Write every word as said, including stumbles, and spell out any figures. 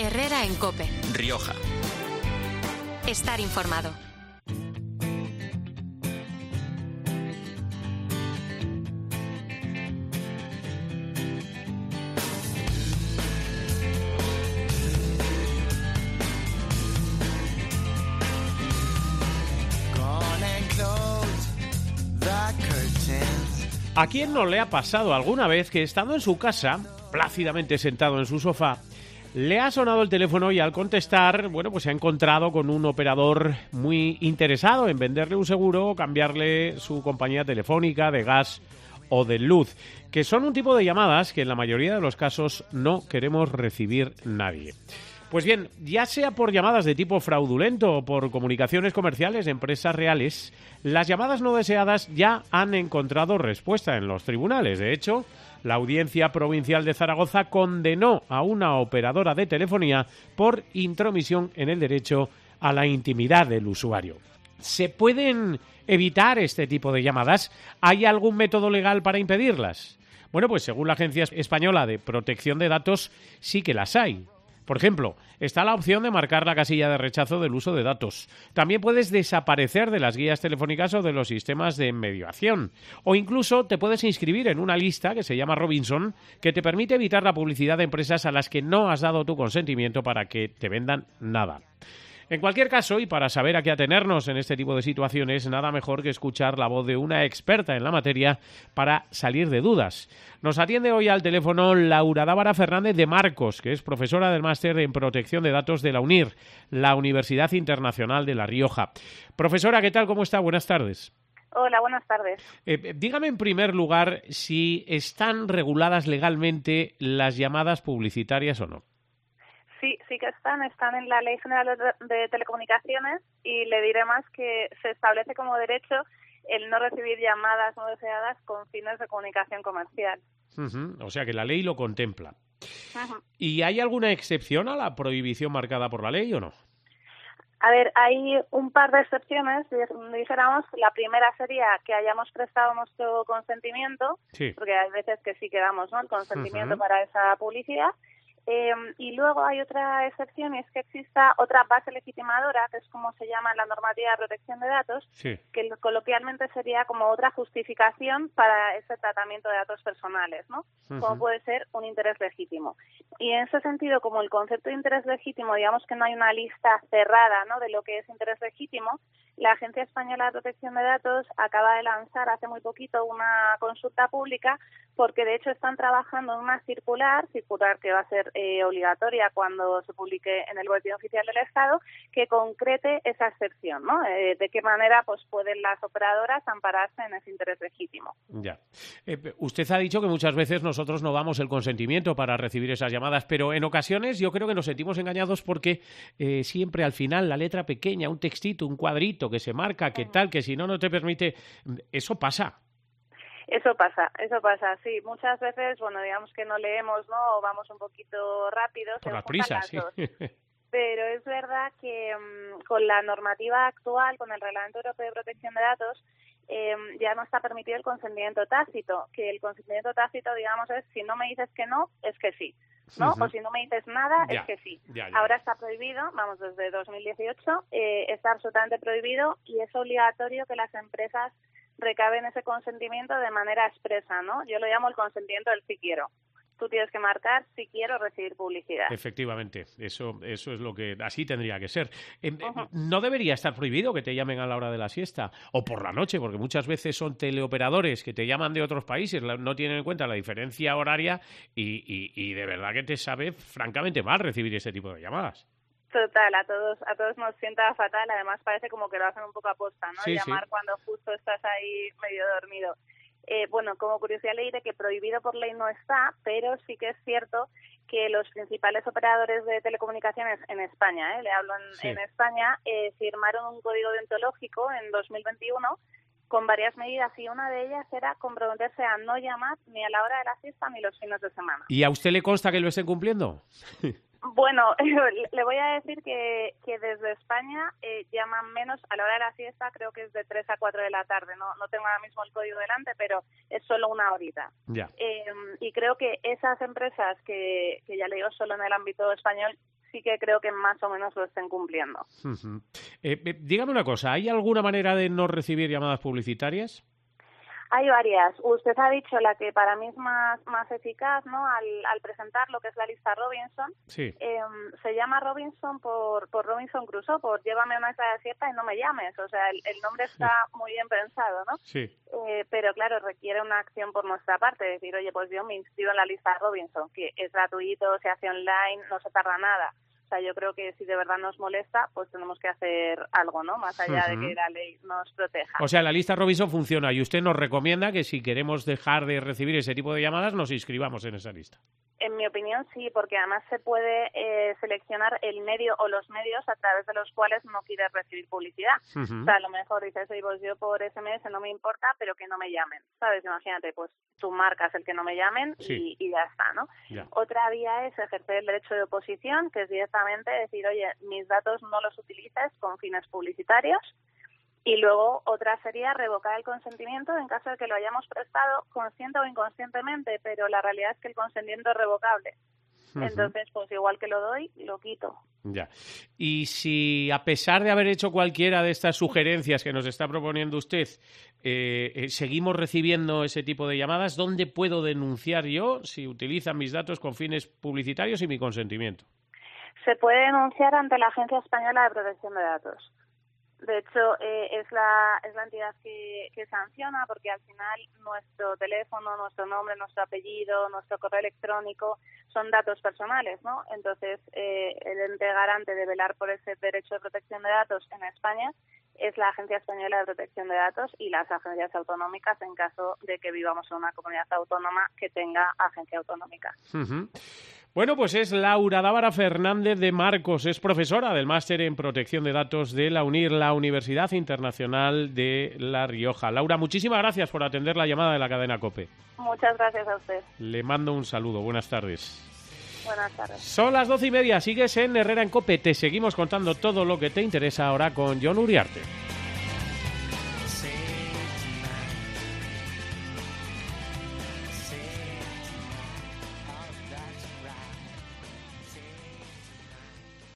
Herrera en COPE. Rioja. Estar informado. ¿A quién no le ha pasado alguna vez que estando en su casa, plácidamente sentado en su sofá, le ha sonado el teléfono y al contestar, bueno, pues se ha encontrado con un operador muy interesado en venderle un seguro o cambiarle su compañía telefónica, de gas o de luz, que son un tipo de llamadas que en la mayoría de los casos no queremos recibir nadie? Pues bien, ya sea por llamadas de tipo fraudulento o por comunicaciones comerciales de empresas reales, las llamadas no deseadas ya han encontrado respuesta en los tribunales. De hecho, la Audiencia Provincial de Zaragoza condenó a una operadora de telefonía por intromisión en el derecho a la intimidad del usuario. ¿Se pueden evitar este tipo de llamadas? ¿Hay algún método legal para impedirlas? Bueno, pues según la Agencia Española de Protección de Datos, sí que las hay. Por ejemplo, está la opción de marcar la casilla de rechazo del uso de datos. También puedes desaparecer de las guías telefónicas o de los sistemas de mediación. O incluso te puedes inscribir en una lista que se llama Robinson, que te permite evitar la publicidad de empresas a las que no has dado tu consentimiento para que te vendan nada. En cualquier caso, y para saber a qué atenernos en este tipo de situaciones, nada mejor que escuchar la voz de una experta en la materia para salir de dudas. Nos atiende hoy al teléfono Laura Dávara Fernández de Marcos, que es profesora del Máster en Protección de Datos de la UNIR, la Universidad Internacional de La Rioja. Profesora, ¿qué tal? ¿Cómo está? Buenas tardes. Hola, buenas tardes. Eh, dígame en primer lugar si están reguladas legalmente las llamadas publicitarias o no. Sí, sí que están, están en la Ley General de, de Telecomunicaciones y le diré más que se establece como derecho el no recibir llamadas no deseadas con fines de comunicación comercial. Uh-huh. O sea que la ley lo contempla. Uh-huh. ¿Y hay alguna excepción a la prohibición marcada por la ley o no? A ver, hay un par de excepciones, dijéramos. La primera sería que hayamos prestado nuestro consentimiento, sí. Porque hay veces que sí que damos, ¿no?, el consentimiento uh-huh. para esa publicidad. Eh, y luego hay otra excepción, y es que exista otra base legitimadora, que es como se llama en la normativa de protección de datos, sí. que coloquialmente sería como otra justificación para ese tratamiento de datos personales, ¿no? Uh-huh. Como puede ser un interés legítimo. Y en ese sentido, como el concepto de interés legítimo, digamos que no hay una lista cerrada, ¿no?, de lo que es interés legítimo, la Agencia Española de Protección de Datos acaba de lanzar hace muy poquito una consulta pública, porque de hecho están trabajando en una circular, circular que va a ser eh, obligatoria cuando se publique en el Boletín Oficial del Estado, que concrete esa excepción, ¿no? Eh, de qué manera pues pueden las operadoras ampararse en ese interés legítimo. Ya. Eh, usted ha dicho que muchas veces nosotros no damos el consentimiento para recibir esas llamadas, pero en ocasiones yo creo que nos sentimos engañados porque eh, siempre al final la letra pequeña, un textito, un cuadrito que se marca, que tal, que si no, no te permite... Eso pasa. Eso pasa, eso pasa, sí. Muchas veces, bueno, digamos que no leemos, ¿no?, o vamos un poquito rápido. Por la prisa, sí. Pero es verdad que um, con la normativa actual, con el Reglamento Europeo de Protección de Datos, eh, ya no está permitido el consentimiento tácito, que el consentimiento tácito, digamos, es si no me dices que no, es que sí, ¿no? Uh-huh. O si no me dices nada, ya, es que sí. Ya, ya, Ahora ya. está prohibido, vamos, desde dos mil dieciocho, eh, está absolutamente prohibido y es obligatorio que las empresas recaben ese consentimiento de manera expresa, ¿no? Yo lo llamo el consentimiento del sí quiero. Tú tienes que marcar si quiero recibir publicidad. Efectivamente, eso eso es lo que así tendría que ser. Eh, Uh-huh. ¿No debería estar prohibido que te llamen a la hora de la siesta o por la noche? Porque muchas veces son teleoperadores que te llaman de otros países, no tienen en cuenta la diferencia horaria y, y, y de verdad que te sabe francamente mal recibir ese tipo de llamadas. Total, a todos a todos nos sienta fatal. Además parece como que lo hacen un poco a posta, ¿no? Sí, Llamar sí. cuando justo estás ahí medio dormido. Eh, bueno, como curiosidad le diré que prohibido por ley no está, pero sí que es cierto que los principales operadores de telecomunicaciones en España, ¿eh? le hablo en, sí. en España, eh, firmaron un código deontológico en dos mil veintiuno con varias medidas y una de ellas era comprometerse a no llamar ni a la hora de la siesta ni los fines de semana. ¿Y a usted le consta que lo estén cumpliendo? Bueno, le voy a decir que, que desde España eh, llaman menos a la hora de la siesta, creo que es de tres a cuatro de la tarde. No no tengo ahora mismo el código delante, pero es solo una horita. Ya. Eh, y creo que esas empresas que, que ya le digo solo en el ámbito español, sí que creo que más o menos lo estén cumpliendo. Uh-huh. eh, eh, dígame una cosa, ¿hay alguna manera de no recibir llamadas publicitarias? Hay varias. Usted ha dicho la que para mí es más, más eficaz, ¿no? Al, al presentar lo que es la lista Robinson. Sí. Eh, se llama Robinson por, por Robinson Crusoe, por llévame a una isla desierta y no me llames. O sea, el, el nombre está muy bien pensado, ¿no? Sí. Eh, pero claro, requiere una acción por nuestra parte. Decir, oye, pues yo me inscribo en la lista Robinson, que es gratuito, se hace online, no se tarda nada. O sea, yo creo que si de verdad nos molesta, pues tenemos que hacer algo, ¿no? Más allá uh-huh. de que la ley nos proteja. O sea, la lista Robinson funciona y usted nos recomienda que si queremos dejar de recibir ese tipo de llamadas, nos inscribamos en esa lista. En mi opinión, sí, porque además se puede eh, seleccionar el medio o los medios a través de los cuales no quieres recibir publicidad. Uh-huh. O sea, a lo mejor dices, oye, pues yo por ese eme ese no me importa, pero que no me llamen, ¿sabes? Imagínate, pues tú marcas el que no me llamen sí. y, y ya está, ¿no? Ya. Otra vía es ejercer el derecho de oposición, que es directamente decir, oye, mis datos no los utilices con fines publicitarios. Y luego otra sería revocar el consentimiento en caso de que lo hayamos prestado consciente o inconscientemente, pero la realidad es que el consentimiento es revocable. Uh-huh. Entonces, pues igual que lo doy, lo quito. Ya. Y si a pesar de haber hecho cualquiera de estas sugerencias que nos está proponiendo usted, eh, eh, seguimos recibiendo ese tipo de llamadas, ¿dónde puedo denunciar yo si utilizan mis datos con fines publicitarios y mi consentimiento? Se puede denunciar ante la Agencia Española de Protección de Datos. De hecho, eh, es la es la entidad que, que sanciona, porque al final nuestro teléfono, nuestro nombre, nuestro apellido, nuestro correo electrónico son datos personales, ¿no? Entonces, eh, el ente garante de velar por ese derecho de protección de datos en España es la Agencia Española de Protección de Datos y las agencias autonómicas en caso de que vivamos en una comunidad autónoma que tenga agencia autonómica. Uh-huh. Bueno, pues es Laura Dávara Fernández de Marcos, es profesora del Máster en Protección de Datos de la UNIR, la Universidad Internacional de La Rioja. Laura, muchísimas gracias por atender la llamada de la cadena COPE. Muchas gracias a usted. Le mando un saludo, buenas tardes. Buenas tardes. Son las doce y media, sigues en Herrera en COPE, te seguimos contando todo lo que te interesa ahora con Jon Uriarte.